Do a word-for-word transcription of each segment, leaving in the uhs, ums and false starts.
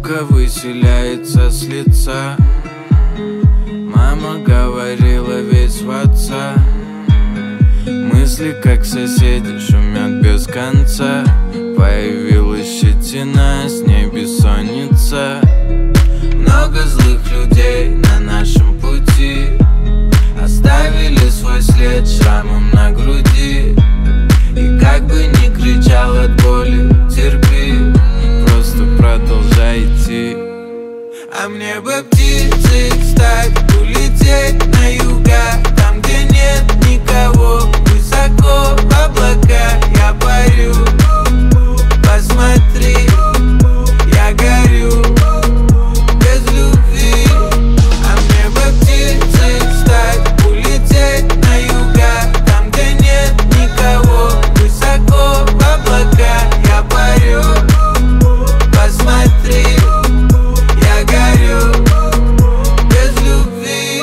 улыбка выселяется с лица. Мама говорила весь в отца. Мысли, как соседи, шумят без конца. Появилась щетина, с ней бессонница. Много злых людей на нашем пути оставили свой след шрамом на груди. И как бы ни кричал от боли, терпи, просто продолжай идти. А мне бы птицей стать, улететь на юга, там, где нет никого, высоко в облака я парю. Посмотри, я горю без любви. А мне бы птицей стать, улететь на юга, там, где нет никого, высоко в облака я парю. Посмотри, я горю без любви.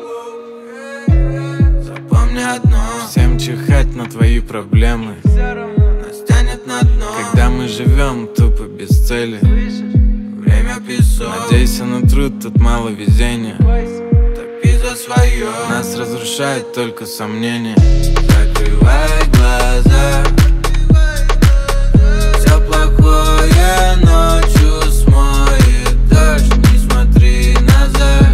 Запомни одно: всем чихать на твои проблемы, нас тянет на дно, когда мы живем тупо без цели. Время песок, надейся на труд, тут мало везения. Топи за свое, нас разрушает только сомнения. Закрывай глаза, все плохое ночью смоет дождь. Не смотри назад,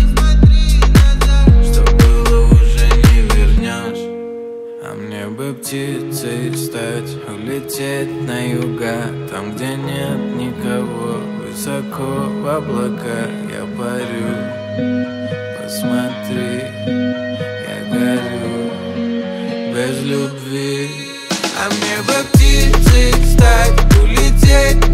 что было уже не вернешь. А мне бы птицей стать, улететь на юга, там, где нет никого, высоко в облака я парю. Посмотри, я горю без любви. А мне бы птицей стать, улететь